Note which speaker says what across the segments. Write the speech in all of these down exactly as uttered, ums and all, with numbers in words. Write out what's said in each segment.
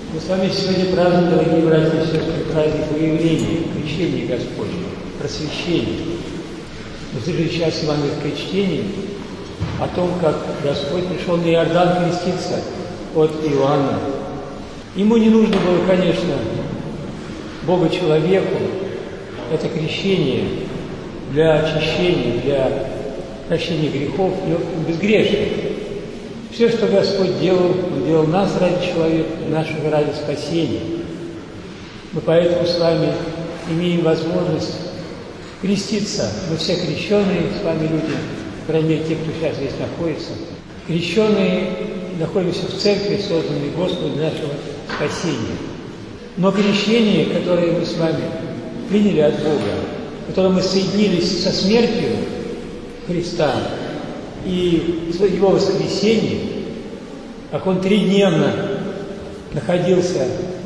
Speaker 1: Мы с вами сегодня празднуем, дорогие братья и сестры, праздник выявления, крещения Господня, просвещения. Мы слышали сейчас евангельское чтение о том, как Господь пришел на Иордан креститься от Иоанна. Ему не нужно было, конечно, Бога-человеку это крещение для очищения, для прощения грехов, и он безгрешен. Все, что Господь делал, Он делал нас ради человека, нашего ради спасения. Мы поэтому с вами имеем возможность креститься. Мы все крещенные с вами люди, по крайней мере, те, кто сейчас здесь находится. Крещенные находимся в церкви, созданной Господом для нашего спасения. Но крещение, которое мы с вами приняли от Бога, которое мы соединились со смертью Христа, и Его воскресение, как Он тридневно находился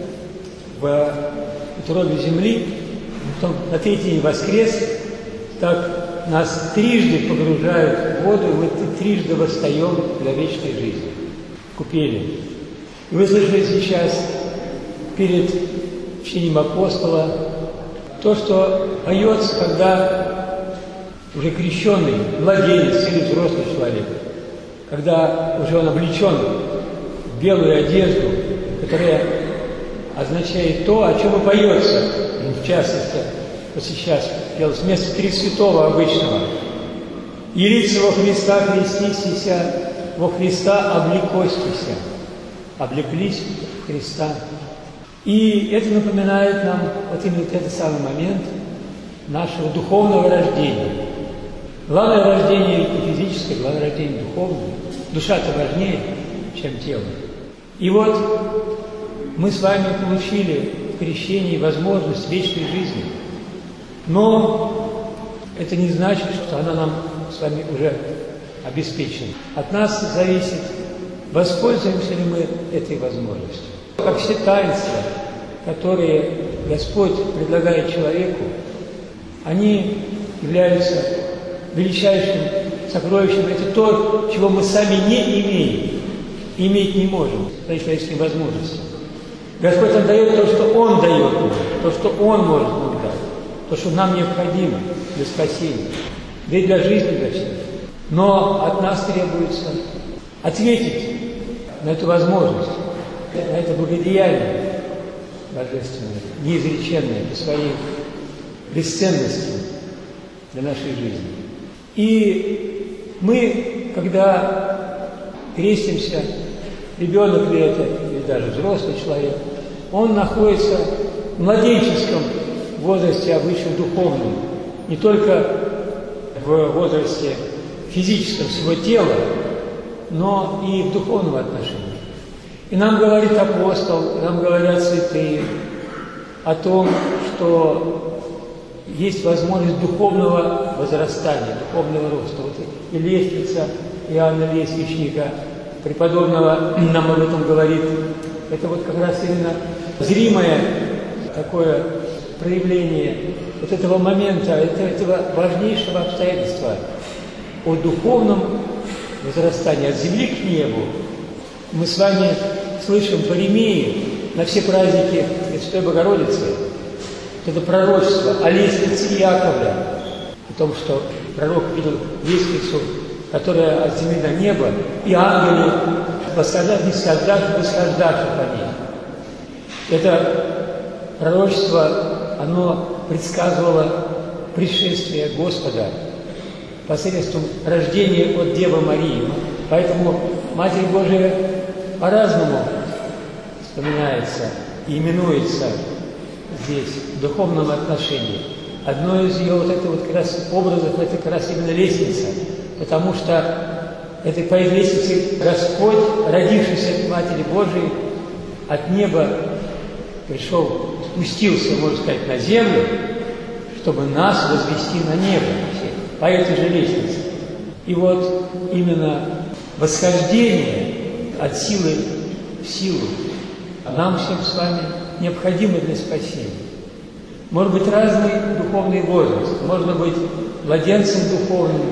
Speaker 1: в утробе земли, потом на третий день воскрес, так нас трижды погружают в воду, и мы трижды восстаем для вечной жизни. Купели. И вы слышали сейчас перед чтением апостола то, что поется, когда уже крещенный младенец или взрослый человек, когда уже он облечен в белую одежду, которая означает то, о чем и поется, в частности, вот сейчас пелось вместо Тресвятого обычного. «Елица во Христа крестися, во Христа облекостися». Облеклись в Христа. И это напоминает нам вот именно этот самый момент нашего духовного рождения. Главное рождение не физическое, главное рождение духовное. Душа-то важнее, чем тело. И вот мы с вами получили в крещении возможность вечной жизни. Но это не значит, что она нам с вами уже обеспечена. От нас зависит, воспользуемся ли мы этой возможностью. Как все таинства, которые Господь предлагает человеку, они являются величайшим сокровищем. Это то, чего мы сами не имеем, иметь не можем, по человеческим возможностям. Господь нам дает то, что Он дает нам, то, что Он может нам дать, то, что нам необходимо для спасения, да и для жизни для всех. Но от нас требуется ответить на эту возможность, на это благодеяние божественное, неизреченное по своей бесценности для нашей жизни. И мы, когда крестимся, ребенок ли это, или даже взрослый человек, он находится в младенческом возрасте, обычно духовном, не только в возрасте физическом своего тела, но и в духовном отношении. И нам говорит апостол, нам говорят святые о том, что есть возможность духовного возрастания, духовного роста. Вот и лестница Иоанна Лествичника, преподобного, нам об этом говорит. Это вот как раз именно зримое такое проявление вот этого момента, этого важнейшего обстоятельства о духовном возрастании, от земли к небу. Мы с вами слышим по Ремии на все праздники Пресвятой Богородицы это пророчество о лестнице Иаковля, о том, что пророк видел лестницу, которая от земли до неба, и ангелы восхождают, нисхождают, восхождают по ней. Это пророчество, оно предсказывало пришествие Господа посредством рождения от Девы Марии. Поэтому Матерь Божия по-разному вспоминается и именуется здесь, в духовном отношении. Одно из ее вот это вот как раз образов, это как раз именно лестница, потому что это по этой лестнице Господь, родившийся от Матери Божией, от неба пришел, спустился, можно сказать, на землю, чтобы нас возвести на небо по этой же лестнице. И вот именно восхождение от силы в силу нам всем с вами необходимо для спасения. Может быть разный духовный возраст, можно быть младенцем духовным,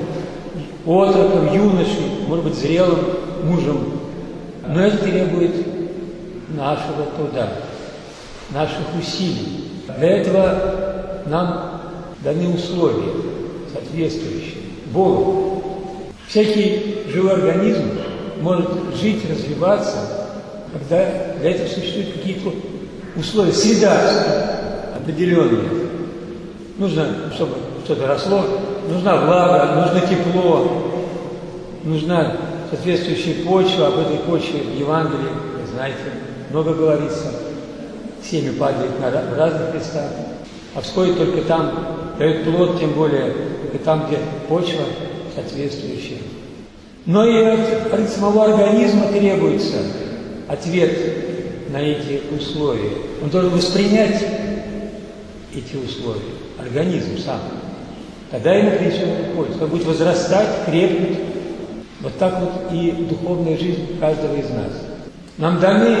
Speaker 1: отроком, юношей, может быть зрелым мужем, но это требует нашего труда, наших усилий. Для этого нам даны условия соответствующие Богу. Всякий живой организм может жить, развиваться, когда для этого существуют какие-то условия, среда определенная. Нужно, чтобы что-то росло, нужна влага, нужно тепло, нужна соответствующая почва. Об этой почве в Евангелии, вы знаете, много говорится. Семя падает на разных местах, а вскоре только там дает плод, тем более и там, где почва соответствующая. Но и от самого организма требуется ответ на эти условия. Он должен воспринять эти условия, организм сам. Тогда ему принесет пользу. Он будет возрастать, крепнуть. Вот так вот и духовная жизнь каждого из нас. Нам даны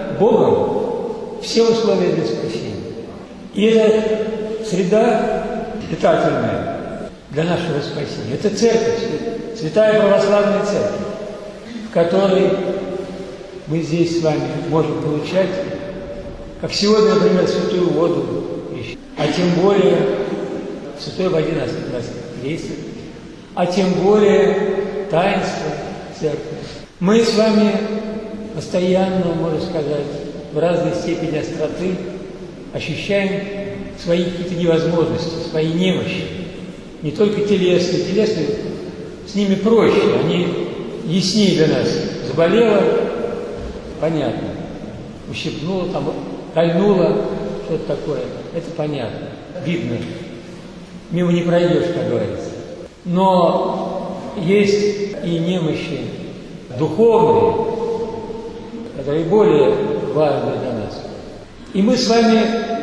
Speaker 1: Богом все условия для спасения. И эта среда питательная для нашего спасения. Это церковь, святая православная церковь, в которой мы здесь с вами можем получать, как сегодня, например, святую воду, а тем более в святой воде нас, нас крестят, а тем более таинство церкви. Мы с вами постоянно, можно сказать, в разной степени остроты ощущаем свои какие-то невозможности, свои немощи. Не только телесные, телесные с ними проще, они яснее для нас. Заболела, понятно. Ущипнула, там, кольнула, что-то такое. Это понятно, видно. Мимо не пройдешь, как говорится. Но есть и немощи духовные, которые более важны для нас. И мы с вами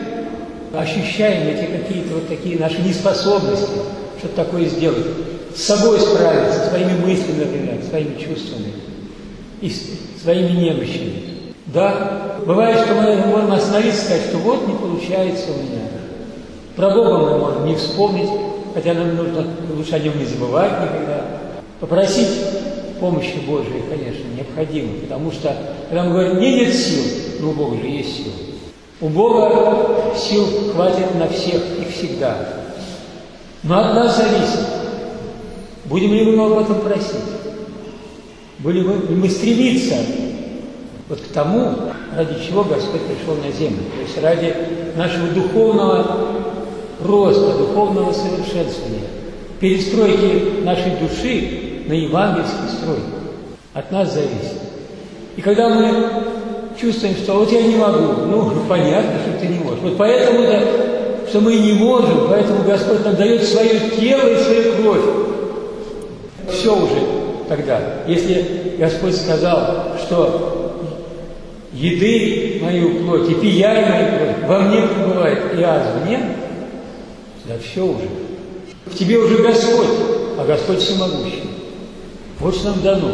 Speaker 1: ощущаем эти какие-то вот такие наши неспособности что-то такое сделать, с собой справиться, своими мыслями, например, своими чувствами и своими немощами. Да, бывает, что мы можем остановиться и сказать, что вот не получается у меня. Про Бога мы можем не вспомнить, хотя нам нужно лучше о нем не забывать никогда. Попросить помощи Божией, конечно, необходимо, потому что, когда мы говорим, мне нет сил, но у Бога же есть силы. У Бога сил хватит на всех и всегда. Но от нас зависит, будем ли мы об этом просить, будем ли мы стремиться вот к тому, ради чего Господь пришел на землю, то есть ради нашего духовного роста, духовного совершенствования, перестройки нашей души на евангельский строй. От нас зависит. И когда мы чувствуем, что вот я не могу, ну, понятно, что ты не можешь. Вот поэтому-то, что мы не можем, поэтому Господь нам дает свое тело и свою кровь. Все уже тогда. Если Господь сказал, что еды мою плоть и пияй мою кровь во мне пребывает, и аз в нем, да все уже. В тебе уже Господь, а Господь всемогущий. Вот что нам дано.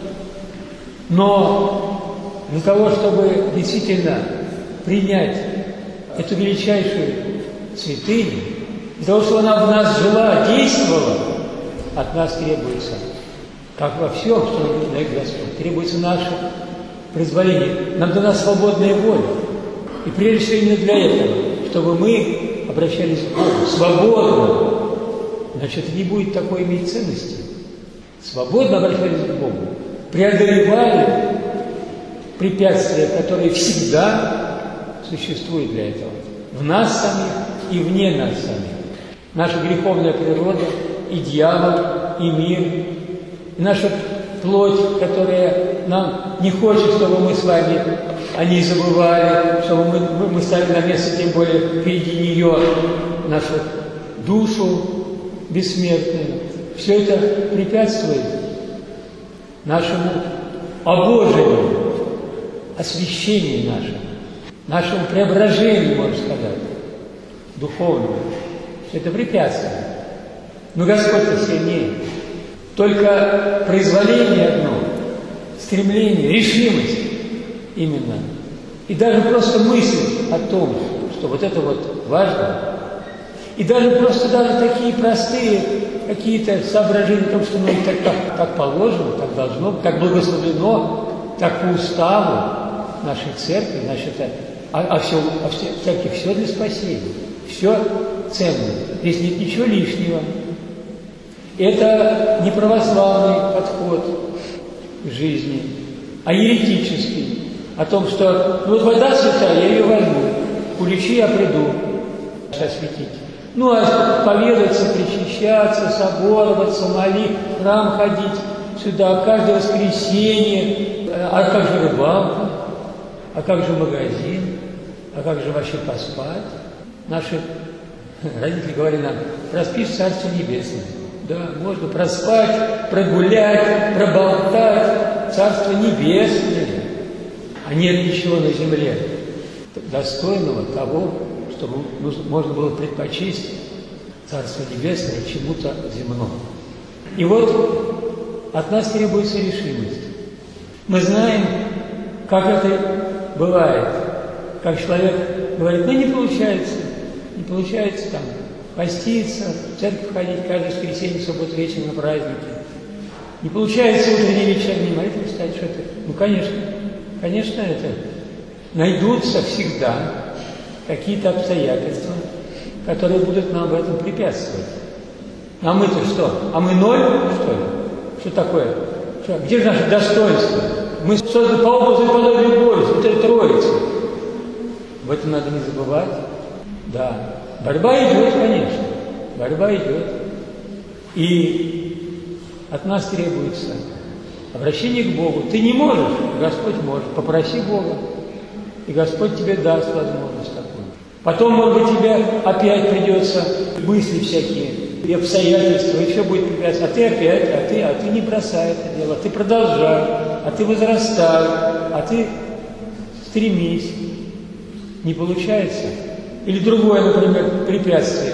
Speaker 1: Но для того, чтобы действительно принять эту величайшую святыню, для того, чтобы она в нас жила, действовала, от нас требуется, как во всем, что дает Господь, требуется наше произволение. Нам дана свободная воля. И прежде всего именно для этого, чтобы мы обращались к Богу свободно. Значит, это не будет такой иметь ценности. Свободно обращались к Богу. Преодолевали препятствия, которые всегда существуют для этого. В нас самих и вне нас самих. Наша греховная природа, и дьявол, и мир, и наша плоть, которая нам не хочет, чтобы мы с вами о ней забывали, чтобы мы, мы, мы ставили на место, тем более впереди нее, нашу душу бессмертную. Все это препятствует нашему обожению, освящению нашему, нашему преображению, можно сказать, духовному. Это препятствие. Но Господь-то сильнее. Только произволение одно, стремление, решимость именно. И даже просто мысль о том, что вот это вот важно. И даже просто даже такие простые какие-то соображения о том, что ну, так, так, так положено, так должно, так благословено, так по уставу. нашей церкви, значит, а, а, все, а все, церкви все для спасения, все ценно, здесь нет ничего лишнего. Это не православный подход к жизни, а еретический, о том, что ну вот вода святая, я ее возьму, куличи я приду осветить. Ну, а поведаться, причащаться, собороваться, молить, в храм ходить сюда, каждое воскресенье. А как же рыбалка? А как же магазин? А как же вообще поспать? Наши родители говорили нам, проспишь Царство Небесное. Да, можно проспать, прогулять, проболтать Царство Небесное. А нет ничего на земле достойного того, чтобы можно было предпочесть Царство Небесное чему-то земному. И вот от нас требуется решимость. Мы знаем, как это бывает, как человек говорит, ну не получается, не получается там поститься, в церковь ходить каждое воскресенье, субботу вечером на праздники. Не получается утренней вечерней молитвы встать, что это. Ну, конечно, конечно, это найдутся всегда какие-то обстоятельства, которые будут нам в этом препятствовать. А мы-то что? А мы ноль, что ли? Что такое? Что? Где же наше достоинство? Мы созданы по образу и подобию Божьему, вот это Троица. Об этом надо не забывать. Да. Борьба идет, конечно. Борьба идет. И от нас требуется обращение к Богу. Ты не можешь, Господь может. Попроси Бога, и Господь тебе даст возможность такую. Потом, может быть, тебе опять придется мысли всякие, и обстоятельства, и все будет препятствовать. А ты опять, а ты, а ты не бросай это дело, а ты продолжай, а ты возрастай, а ты стремись. Не получается? Или другое, например, препятствие.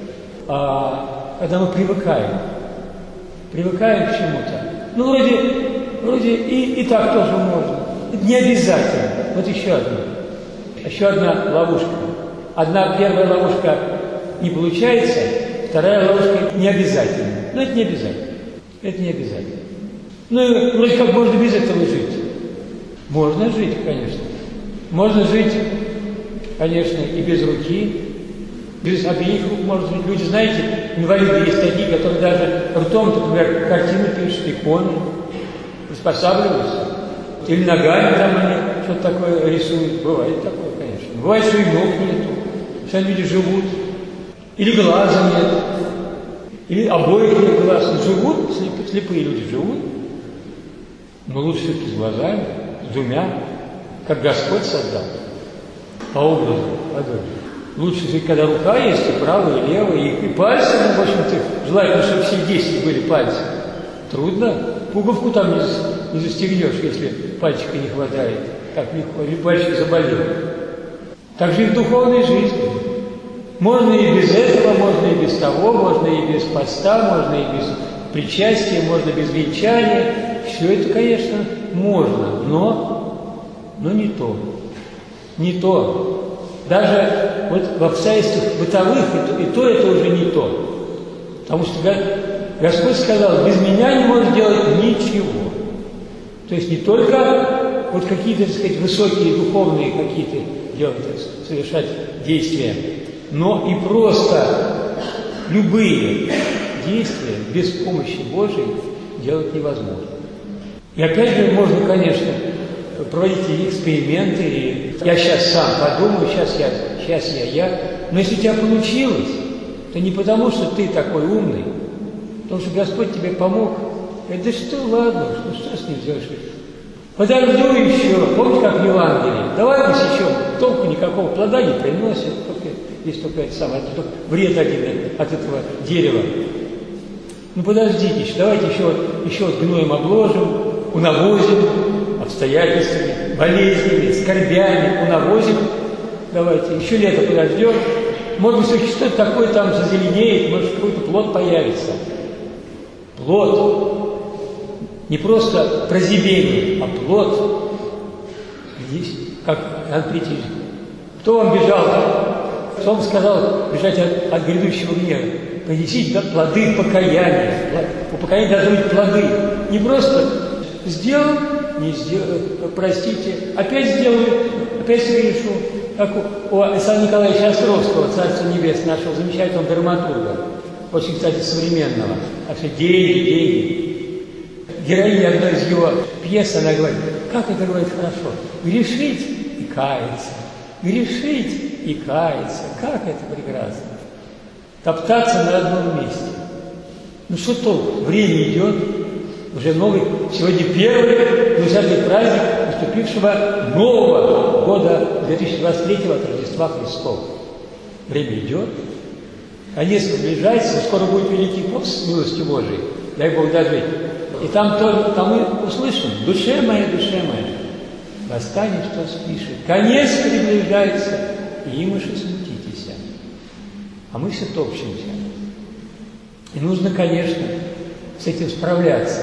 Speaker 1: А, когда мы привыкаем. Привыкаем к чему-то. Ну, вроде, вроде и, и так тоже можно. Это не обязательно. Вот еще одна. Еще одна ловушка. Одна первая ловушка не получается, вторая ловушка не обязательно. Но это не обязательно. Это не обязательно. Ну, и вроде как можно без этого жить. Можно жить, конечно. Можно жить, конечно, и без руки, без обеих рук можно жить. Люди, знаете, инвалиды есть такие, которые даже ртом, например, картины пишут, иконы, приспосабливаются. Или ногами там они что-то такое рисуют. Бывает такое, конечно. Бывает, что и ног нету, что люди живут. Или глаза нет. Или обоих нет глаз. Ну, живут, слеп, слепые люди живут. Но лучше все-таки с глазами, с двумя, как Господь создал. По образу, подобию. Лучше жить, когда рука есть, и правая, и левая, и, и пальцы, ну, в общем-то, желательно, чтобы все десять были пальцы. Трудно. Пуговку там не, не застегнешь, если пальчика не хватает. Так легко, или пальчик заболел. Так же и в духовной жизни. Можно и без этого, можно и без того, можно и без поста, можно и без причастия, можно без венчания. Все это, конечно, можно, но, но не то. Не то. Даже вот в обстоятельствах бытовых и то, и то это уже не то. Потому что Господь сказал, без меня не можешь делать ничего. То есть не только вот какие-то, так сказать, высокие духовные какие-то делать, совершать действия, но и просто любые действия без помощи Божией делать невозможно. И опять же можно, конечно, проводить эксперименты. И я сейчас сам подумаю, сейчас я, сейчас я, я. Но если у тебя получилось, то не потому, что ты такой умный, потому что Господь тебе помог. Говорит, да что, ладно, ну что с ним сделаешь? Подожду еще, помните, как в Евангелии? Давай посечем, толку никакого плода не приносит, только, есть только это самое, это только вред один от этого дерева. Ну подождите еще, давайте еще, еще вот гноем обложим, унавозим обстоятельствами, болезнями, скорбями, унавозим. Давайте, еще лето подождем. Может быть, что-то такое там зазеленеет, может, какой-то плод появится. Плод. Не просто прозябение, а плод. Здесь, как Иоанн Креститель. Кто вам бежал? Что он сказал бежать от, от грядущего гнева? Принесите да, плоды покаяния. У покаяния должны быть плоды. Не просто сделал, не сделаю, простите, опять сделаю, опять согрешу. Как у, у Александра Николаевича Островского, Царство Небесное, нашего замечательного драматурга, очень, кстати, современного. Вообще деньги, деньги. Героиня одной из его пьес, она говорит, как это, говорит, хорошо, грешить и каяться, грешить и каяться, как это прекрасно. Топтаться на одном месте. Ну что толку? Время идет, уже новый, сегодня первый двадцатый праздник наступившего нового года две тысячи двадцать третьего от Рождества Христова. Время идет, конец приближается, скоро будет Великий пост с милостью Божией, дай Бог дожить. И там, тоже, там мы услышим, душе моя, душе моя, восстань, что спишет, конец приближается, и имыши смутитесь. А мы все топчемся. И нужно, конечно, с этим справляться.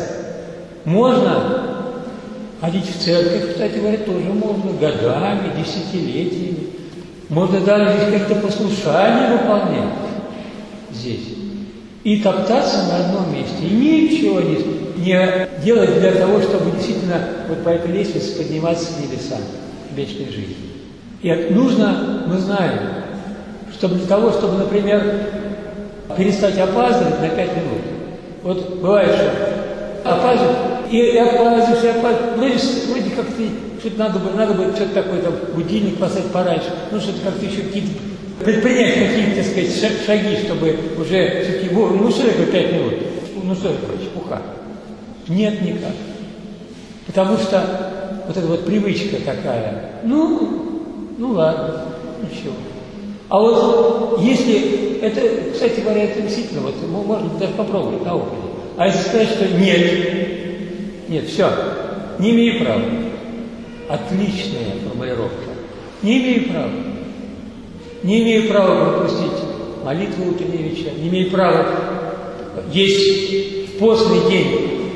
Speaker 1: Можно ходить в церковь, кстати говоря, тоже можно, годами, десятилетиями. Можно даже здесь как-то послушание выполнять здесь. И топтаться на одном месте. И ничего не, не делать для того, чтобы действительно вот по этой лестнице подниматься в небеса, в вечной жизни. И нужно, мы знаем, чтобы для того, чтобы, например, перестать опаздывать на пять минут. Вот бывает, что опаздываешь, и, и опаздываешь, и опаздываешь. Вроде, вроде как ты, что-то надо бы, надо бы что-то такое, там, будильник поставить пораньше, ну, что-то как-то еще какие-то, предпринять какие-то, так сказать, шаги, чтобы уже все-таки, ну, что такое пять минут? Ну, что такое, чепуха? Нет, никак. Потому что вот эта вот привычка такая, ну, ну, ладно, ничего. А вот если, это, кстати говоря, это действительно, вот, можно даже попробовать на опыте. А если сказать, что нет, нет, все, не имею права. Отличная формулировка. Не имею права. Не имею права пропустить молитву утренней вечера. Не имею права есть в постный день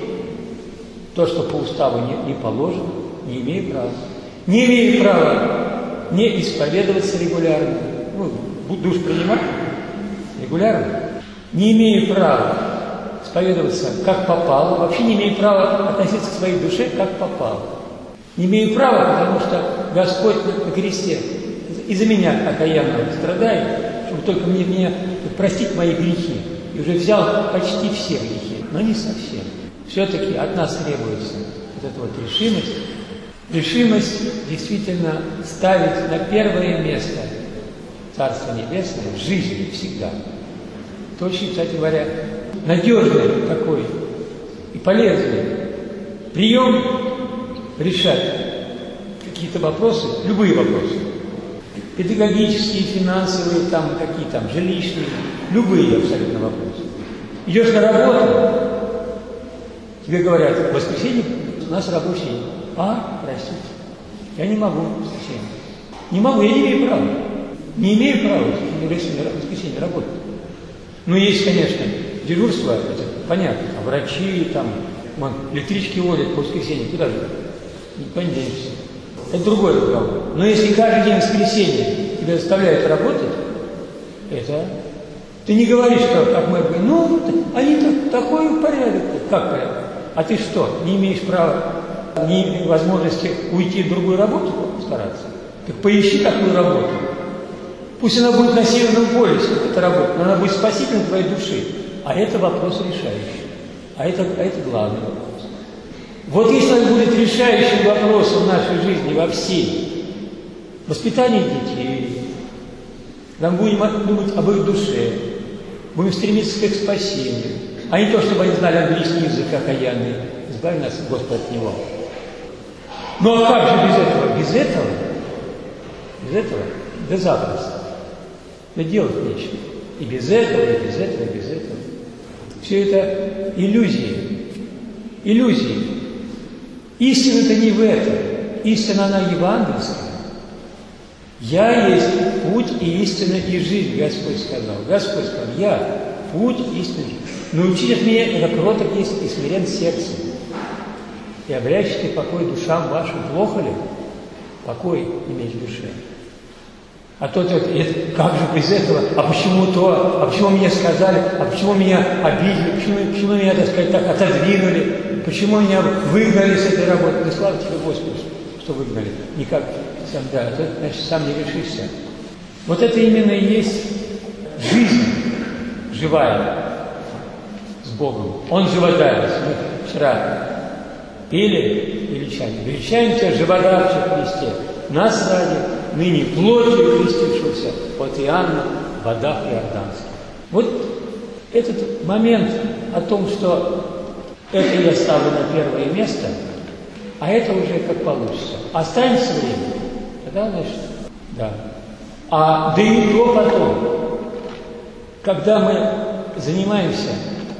Speaker 1: то, что по уставу не, не положено. Не имею права. Не имею права не исповедоваться регулярно. Ну, душ принимать регулярно. Не имею права исповедоваться как попало. Вообще не имею права относиться к своей душе как попало. Не имею права, потому что Господь на кресте из-за меня окаянного страдает, чтобы только мне, мне простить мои грехи. И уже взял почти все грехи, но не совсем. Все-таки от нас требуется вот эта вот решимость. Решимость действительно ставить на первое место Царство Небесное в жизни всегда. Это очень, кстати говоря, надежный такой и полезный прием решать какие-то вопросы, любые вопросы. Педагогические, финансовые, там, какие там, жилищные, любые абсолютно вопросы. Идешь на работу, тебе говорят, в воскресенье у нас рабочий день. А, простите, я не могу в воскресенье. Не могу, я не имею права. Не имею права в воскресенье работать. Ну, есть, конечно, дежурство, это понятно, а врачи, там, вон, электрички водят по воскресенье, куда же? Никуда не денешься. Это другой разговор. Но если каждый день воскресенье тебя заставляют работать, это... Ты не говоришь, как, как мы говорим, ну, они так, такой порядок. Как порядок? А ты что, не имеешь права, ни возможности уйти в другую работу стараться? Так поищи такую работу. Пусть она будет на Северном полюсе, эта работа, но она будет спасительной твоей души. А это вопрос решающий. А это, а это главный вопрос. Вот если он будет решающим вопросом в нашей жизни во всей, воспитании детей, нам будем думать об их душе, будем стремиться к их спасению, а не то, чтобы они знали английский язык окаянный. Избави нас, Господь, от него. Ну а как же без этого? Без этого? Без этого? Да запросто. Да делать нечего. И без этого, и без этого, и без этого. Все это иллюзии. Иллюзии. Истина-то не в этом. Истина, она евангельская. Я есть путь и истина и жизнь, Господь сказал. Господь сказал, я путь, истина. Научите от меня, это кроток есть и смирен сердцем. И обрящите покой душам вашим. Плохо ли? Покой иметь в душе. А тот, это, как же без этого, а почему то, а почему мне сказали, а почему меня обидели, почему, почему меня, так сказать, так отодвинули, почему меня выгнали с этой работы. Да слава тебе, Господи, что выгнали. Никак сам, да, а то, значит, сам не решишься. Вот это именно и есть жизнь живая с Богом. Он живодарец. Мы вчера пели величание. Величаем тебя, живодарче в Христе. Нас ради, ныне плотью крестившегося от Иоанна в водах Иорданских. Вот этот момент о том, что это я ставлю на первое место, а это уже как получится. Останется время, тогда, значит, да. А да и то потом, когда мы занимаемся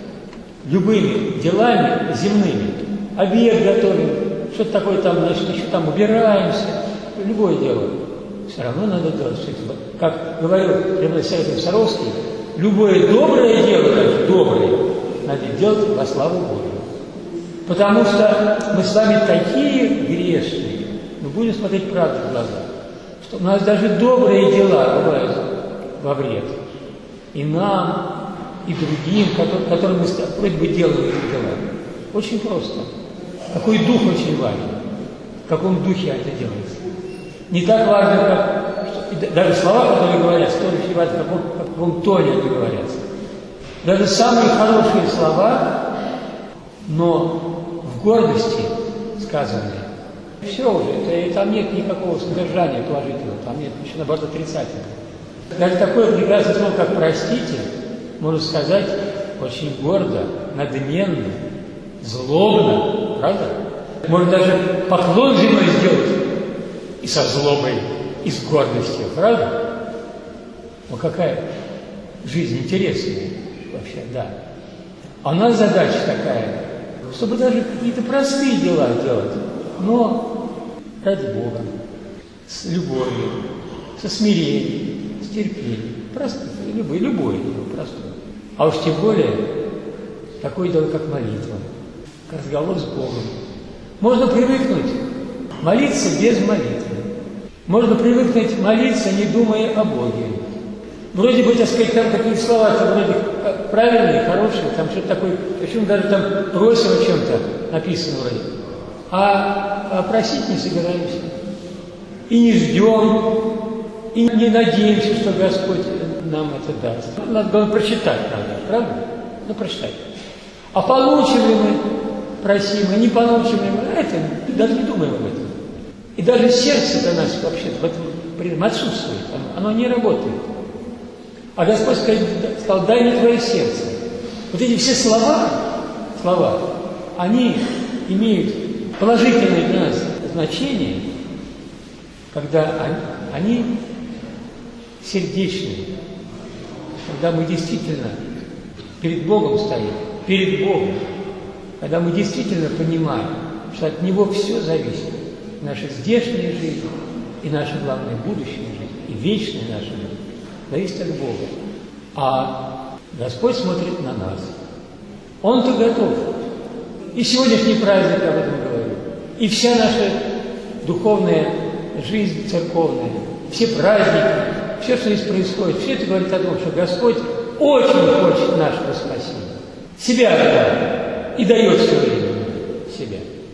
Speaker 1: любыми делами земными, обед готовим, что-то такое там, значит, еще там убираемся, любое дело, все равно надо делать. Как говорил Преподобный Саровский, любое доброе дело, даже доброе, надо делать во славу Божию. Потому что мы с вами такие грешные, мы будем смотреть правде в глаза, что у нас даже добрые дела бывают во вред. И нам, и другим, которым мы вроде бы делаем эти дела. Очень просто. Какой дух очень важен. В каком духе это делается. Не так важно, как что, даже слова, которые говорят, столь очень важно, в каком, в каком тоне они говорятся. Даже самые хорошие слова, но в гордости сказанные, все уже, это, там нет никакого содержания положительного, там нет еще наоборот отрицательного. Даже такое прекрасное слово, как «простите», можно сказать очень гордо, надменно, злобно, правда? Можно даже поклон земной сделать и со злобой, и с гордостью, правда? Ну какая жизнь интересная вообще, да. А у нас задача такая, чтобы даже какие-то простые дела делать, но ради Бога, с любовью, со смирением, с терпением. Простое, любое, любое дело простое. А уж тем более такое дело, как молитва, как разговор с Богом. Можно привыкнуть молиться без молитвы. Можно привыкнуть молиться, не думая о Боге. Вроде бы, так сказать, там какие-то слова, там вроде правильные, хорошие, там что-то такое, почему даже там просим о чем-то написано вроде. А, а просить не собираемся. И не ждем, и не надеемся, что Господь нам это даст. Надо было прочитать, правда, правда? Ну, прочитать. А получим ли мы просимое, не получим ли мы, а это даже не думаем об этом. И даже сердце для нас вообще в этом отсутствует, оно не работает. А Господь сказал, дай мне твое сердце. Вот эти все слова, слова, они имеют положительное для нас значение, когда они сердечные, когда мы действительно перед Богом стоим, перед Богом, когда мы действительно понимаем, что от Него все зависит, наша здешняя жизнь и наша, главная, будущая жизнь, и вечная наша жизнь, зависит от Бога. А Господь смотрит на нас. Он-то готов. И сегодняшний праздник об этом говорит. И вся наша духовная жизнь церковная, все праздники, все, что здесь происходит, все это говорит о том, что Господь очень хочет нашего спасения. Себя отдает и дает все время себя.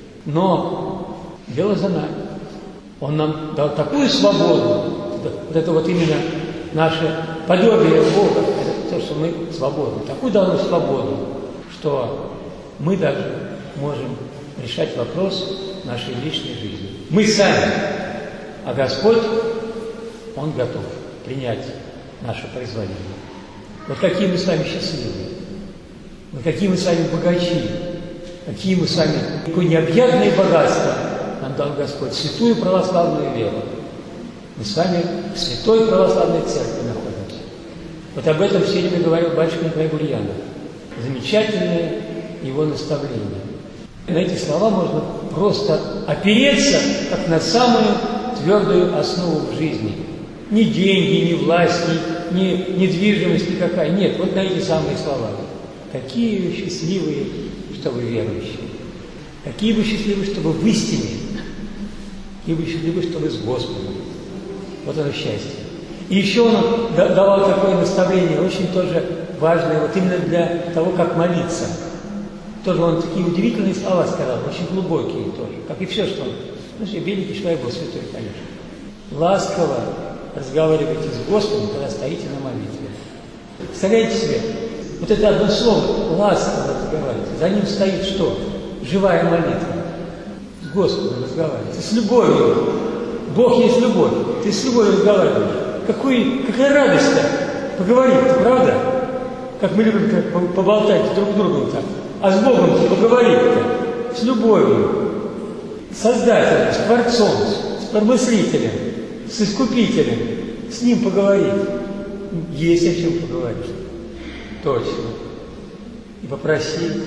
Speaker 1: Но дело за нами. Он нам дал такую свободу, вот это вот именно наше подобие Бога, это то, что мы свободны, такую дал нам свободу, что мы даже можем решать вопрос нашей личной жизни. Мы сами, а Господь, Он готов принять наше производение. Вот какие мы с вами счастливые, вот какие мы с вами богачи, какие мы с вами, какое необъятное богатство нам дал Господь, святую православную веру. Мы с вами в святой православной церкви находимся. Вот об этом все время говорил батюшка Николай Гурьянов. Замечательное его наставление. На эти слова можно просто опереться, как на самую твердую основу в жизни. Ни деньги, ни власть, ни, ни недвижимость никакая. Нет, вот на эти самые слова. Какие вы счастливые, что вы верующие. Какие вы счастливые, что вы в истине. Какие вы счастливые, что вы с Господом. Вот оно счастье. И еще он давал такое наставление, очень тоже важное, вот именно для того, как молиться. Тоже он такие удивительные слова сказал, очень глубокие тоже, как и все, что он. Ну, великий человек был, святой, конечно. Ласково разговаривайте с Господом, когда стоите на молитве. Представляете себе, вот это одно слово, ласково разговаривать, за ним стоит что? Живая молитва. С Господом разговаривать, с любовью. Бог есть любовь, ты с любовью разговариваешь. Какой, какая радость-то поговорить-то, правда? Как мы любим как, поболтать друг с другом так. А с Богом-то поговорить-то, с любовью. Создателем, с Творцом, с Промыслителем, с Искупителем, с Ним поговорить. Есть о чем поговорить. Точно. И попросить,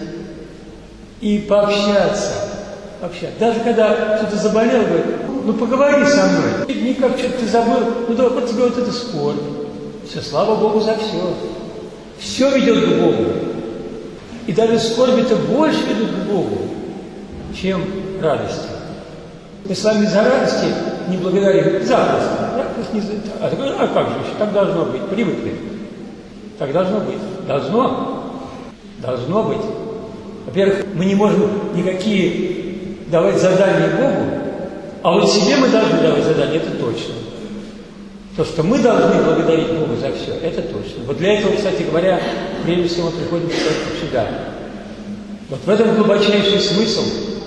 Speaker 1: и пообщаться. Пообщаться. Даже когда кто-то заболел, говорит, ну поговори со мной. Никак что-то ты забыл, ну да, вот тебе вот это скорбь. Все, слава Богу за все. Все ведет к Богу. И даже скорби-то больше ведут к Богу, чем радости. Мы с вами за радости не благодарим запросто. Да? Не за... а, а как же еще? Так должно быть. Привыкли. Так должно быть. Должно. Должно быть. Во-первых, мы не можем никакие давать задания Богу, а вот себе мы должны давать задания, это точно. То, что мы должны благодарить Богу за все, это точно. Вот для этого, кстати говоря, прежде всего мы приходим сюда. Вот в этом глубочайший смысл.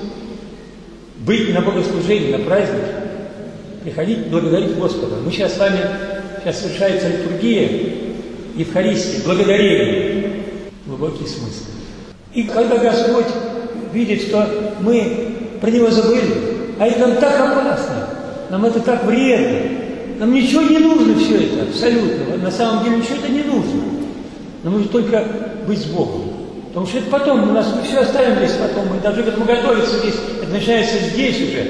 Speaker 1: Быть на богослужении, на празднике, приходить благодарить Господа. Мы сейчас с вами, сейчас совершается литургия, Евхаристия, благодарение. Глубокий смысл. И когда Господь видит, что мы про Него забыли, а это нам так опасно, нам это так вредно, нам ничего не нужно все это, абсолютно. На самом деле ничего это не нужно. Нам нужно только быть с Богом. Потому что это потом, у нас мы все оставим здесь потом, мы должны к этому готовиться здесь, это начинается здесь уже.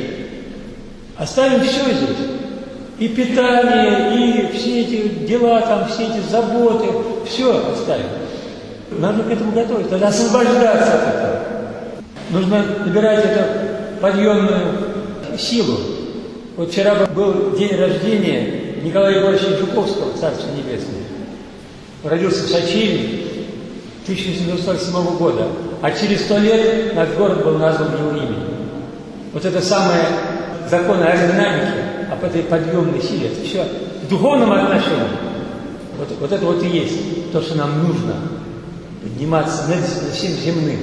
Speaker 1: Оставим все здесь. И питание, и все эти дела, там, все эти заботы, все оставим. Надо к этому готовиться, надо освобождаться от этого. Нужно набирать эту подъемную силу. Вот вчера был день рождения Николая Егоровича Жуковского, Царство Небесное. Родился в Сочине тысяча семьсот сорок седьмого года, а через сто лет наш город был назван его именем. Вот это самое закон аэродинамики, об этой подъемной силе, это все в духовном отношении. Вот, вот это вот и есть то, что нам нужно. Подниматься над всем земным.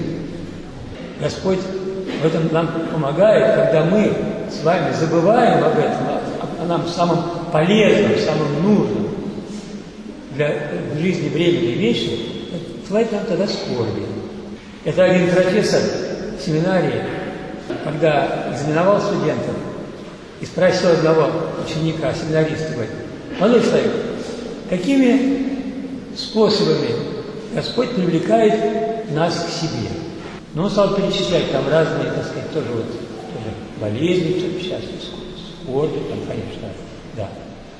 Speaker 1: Господь в этом нам помогает, когда мы с вами забываем об этом, о, о нам самом полезном, самом нужном для жизни времени и вечного, бывает нам тогда скорби. Это один профессор в семинарии, когда экзаменовал студентов, и спросил одного ученика, семинариста, говорит: молодой человек, какими способами Господь привлекает нас к себе? Ну, он стал перечислять там разные, так сказать, тоже вот, тоже болезни, что-то сейчас, скорби, там, конечно, да.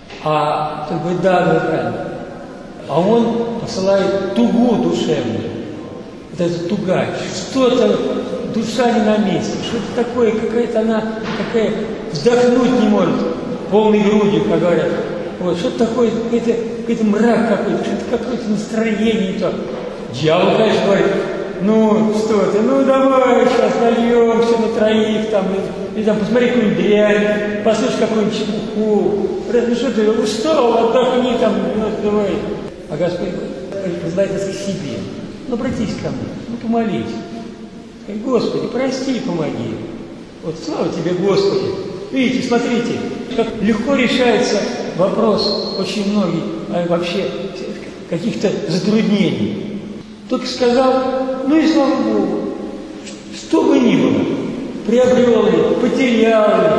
Speaker 1: А тот говорит: да, говорит, правильно. А он посылает тугу душевную. Вот эта туга, что-то, душа не на месте, что-то такое, какая-то она, такая, вздохнуть не может, полной грудью, как говорят. Вот, что-то такое, какой-то, какой-то мрак какой-то, что-то какое-то настроение не то. Дьявол, конечно, говорит: ну, что ты, ну, давай, сейчас нальемся на троих, там, или там, посмотри какую-нибудь дрянь, послушай какую-нибудь чепуху, ну, что ты, устал, отдохни, там, ну, давай. А Господь призывает нас к себе. Ну, обратись ко мне, ну, помолись. Скажи: Господи, прости и помоги. Вот, слава Тебе, Господи. Видите, смотрите, как легко решается вопрос очень многих, а вообще каких-то затруднений. Только сказал, ну и слава Богу, что бы ни было, приобрел ли, потерял ли,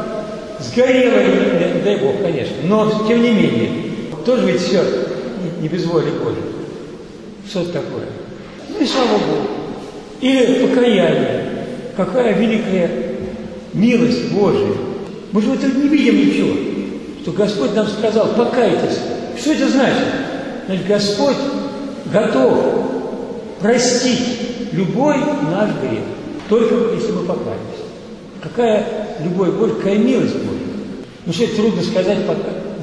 Speaker 1: сгорело ли, дай Бог, конечно, но тем не менее, тоже ведь все не без воли Божьей. Что это такое? Ну и слава Богу. Или покаяние. Какая великая милость Божия. Мы же в этом не видим ничего. Что Господь нам сказал: покайтесь. Что это значит? Значит, Господь готов простить любой наш грех. Только если мы покаемся. Какая любовь Божья, какая милость Божья. Ну что это трудно сказать пока.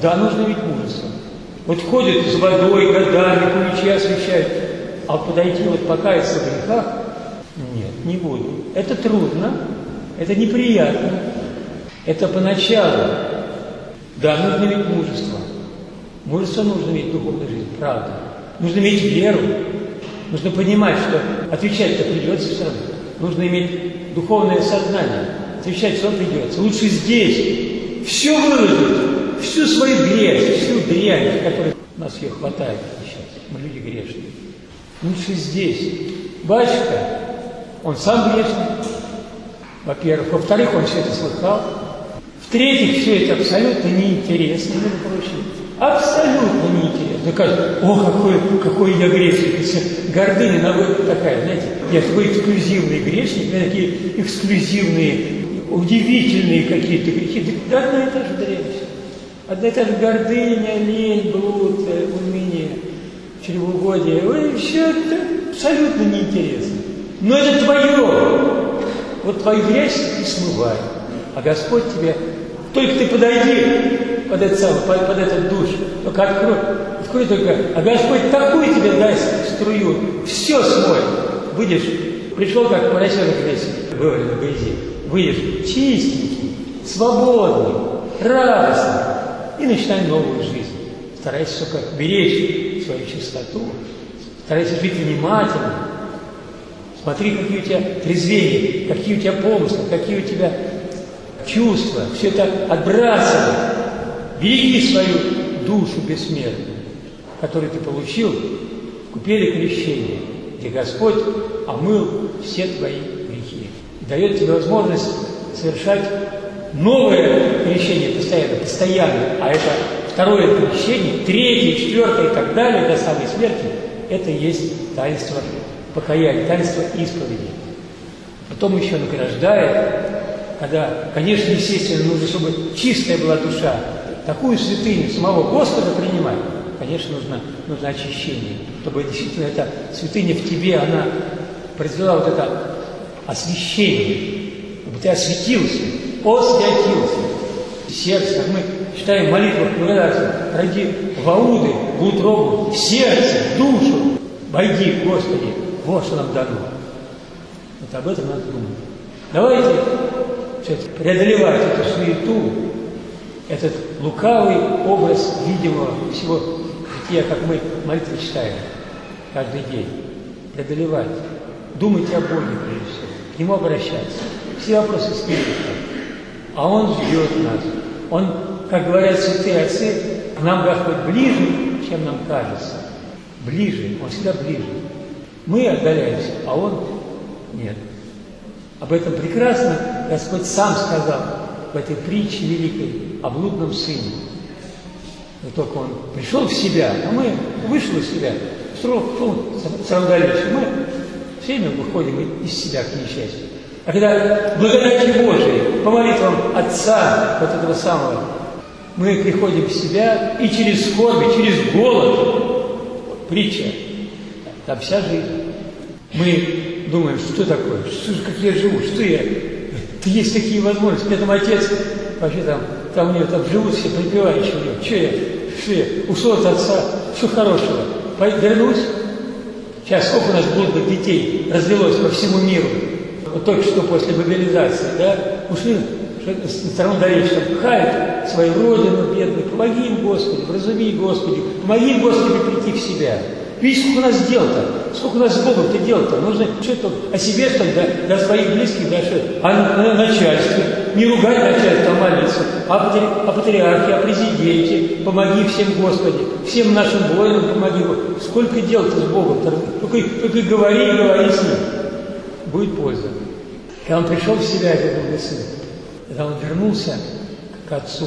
Speaker 1: Да, нужно иметь мужество. Вот ходят с водой годами, ключи освещают, а подойти вот покаяться в грехах, нет, не буду. Это трудно, это неприятно, это поначалу. Да, нужно иметь мужество. Мужество нужно иметь в духовной жизни, правда. Нужно иметь веру. Нужно понимать, что отвечать-то придется все равно. Нужно иметь духовное сознание. Отвечать все придется. Лучше здесь все выложить, всю свою грязь, всю дрянь, которой у нас ее хватает сейчас. Мы люди грешные. Лучше здесь. Батюшка, он сам грешный, во-первых. Во-вторых, он все это слыхал. В-третьих, все это абсолютно неинтересно, между прочим. Абсолютно неинтересно. Кажется, о, какой, какой я грешник. Гордыня навык такая, знаете, я такой эксклюзивный грешник, у меня такие эксклюзивные, удивительные какие-то грехи. Да одна и та же дрянь. Одна и та же гордыня, лень, блуд, уныние, чревоугодие. Ой, все это абсолютно неинтересно. Но это твое. Вот твою грязь и смывай. А Господь тебе, только ты подойди под этот, самый, под, под этот душ, только открой, открой только, а Господь такую тебе даст струю, все смоет. Выйдешь, пришел как поросенок весь, вывален в грязи, выйдешь чистенький, свободный, радостный, и начинай новую жизнь. Старайся только беречь свою чистоту, старайся жить внимательно. Смотри, какие у тебя трезвения, какие у тебя помыслы, какие у тебя чувства, все это отбрасывай. Береги свою душу бессмертную, которую ты получил в купели крещения, где Господь омыл все твои грехи. И дает тебе возможность совершать новое крещение постоянно, постоянно. А это второе крещение, третье, четвертое и так далее, до самой смерти, это и есть таинство покаяния, таинство исповеди. Потом еще награждает, когда, конечно, естественно, нужно, чтобы чистая была душа, такую святыню самого Господа принимать, конечно, нужно, нужно очищение, чтобы действительно эта святыня в тебе, она произвела вот это освящение, чтобы ты осветился, освятился. Сердце, как мы читаем в молитвах благодарности, роди вауды в утробу, в сердце, в душу, войди, Господи, вот что нам дано. Вот об этом надо думать. Давайте преодолевать эту суету, этот лукавый образ видимого всего жития, как мы молитвы читаем каждый день. Преодолевать. Думайте о Боге, прежде всего. К Нему обращаться. Все вопросы списка. А Он ждет нас. Он, как говорят святые отцы, к нам Господь ближе, чем нам кажется. Ближе. Он всегда ближе. Мы отдаляемся, а Он нет. Об этом прекрасно Господь сам сказал в этой притче великой о блудном сыне. Но только он пришел в себя, а мы вышли из себя, сразу дальше. Мы все время выходим из себя, к несчастью. А когда благодатью Божией, по молитвам Отца, вот этого самого, мы приходим в себя, и через скорби, через голод, притча, там вся жизнь. Мы думаем, что такое, что, как я живу, что я, есть такие возможности. При этом отец, вообще там, там у него там живут все припевающие у него, что я, что я, ушел от отца, что хорошего, вернусь. Сейчас сколько у нас блудных детей развелось по всему миру, вот только что после мобилизации, да, ушли на сторону дальше, там пхают свою родину бедную, помоги им, Господи, вразуми, Господи, помоги им, Господи, прийти в себя. Видишь, сколько у нас дел-то, сколько у нас с Богом-то дел-то. Нужно что-то о себе, что ли, да, для своих близких, да, что, о, о начальстве. Не ругать начальство, а молиться. О, патри, о патриархе, о президенте. Помоги всем, Господи. Всем нашим воинам помоги. Сколько дел-то с Богом-то. Только, только говори и говори с Ним. Будет польза. Когда он пришел в себя, этот Божий Сын, когда он вернулся к Отцу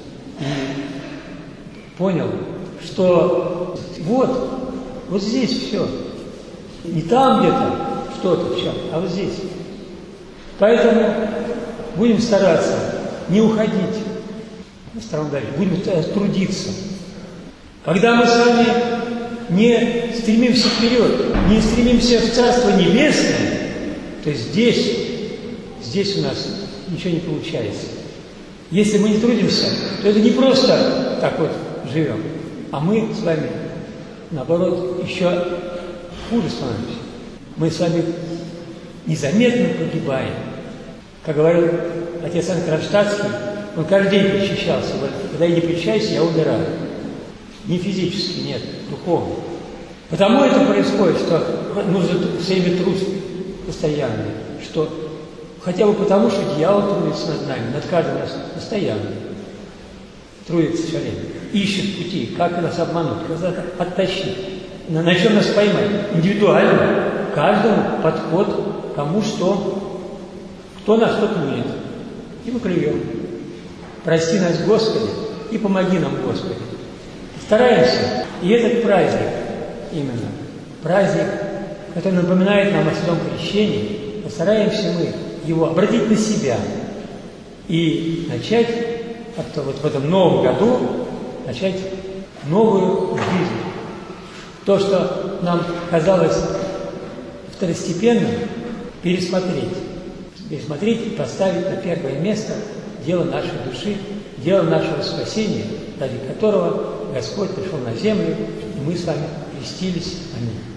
Speaker 1: и понял, что вот, вот здесь все. Не там где-то что-то, все, а вот здесь. Поэтому будем стараться не уходить на сторону дальше, будем трудиться. Когда мы с вами не стремимся вперед, не стремимся в Царство Небесное, то здесь, здесь у нас ничего не получается. Если мы не трудимся, то это не просто так вот живем. А мы с вами, наоборот, еще хуже становимся. Мы с вами незаметно погибаем. Как говорил отец Иоанн Кронштадтский, он каждый день причащался. Вот, когда я не причащаюсь, я умираю. Не физически, нет, духовно. Потому это происходит, что нужно все время труд постоянный. Что, хотя бы потому, что дьявол трудится над нами, над каждым нас постоянно. Трудится все время. Ищет пути, как нас обмануть, как оттащить. На, на чем нас поймать? Индивидуально. Каждому подход, кому что, кто на что клюнет. И мы клюем. Прости нас, Господи, и помоги нам, Господи. Стараемся. И этот праздник, именно, праздник, который напоминает нам о Святом Крещении, постараемся мы его обратить на себя и начать как-то вот в этом новом году начать новую жизнь. То, что нам казалось второстепенным, пересмотреть. Пересмотреть и поставить на первое место дело нашей души, дело нашего спасения, ради которого Господь пришел на землю, и мы с вами крестились. Аминь.